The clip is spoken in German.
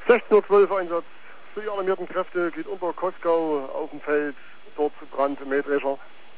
16:12 Uhr Einsatz für die alarmierten Kräfte geht unter Koskau auf dem Feld, dort Brand im Mähdrescher.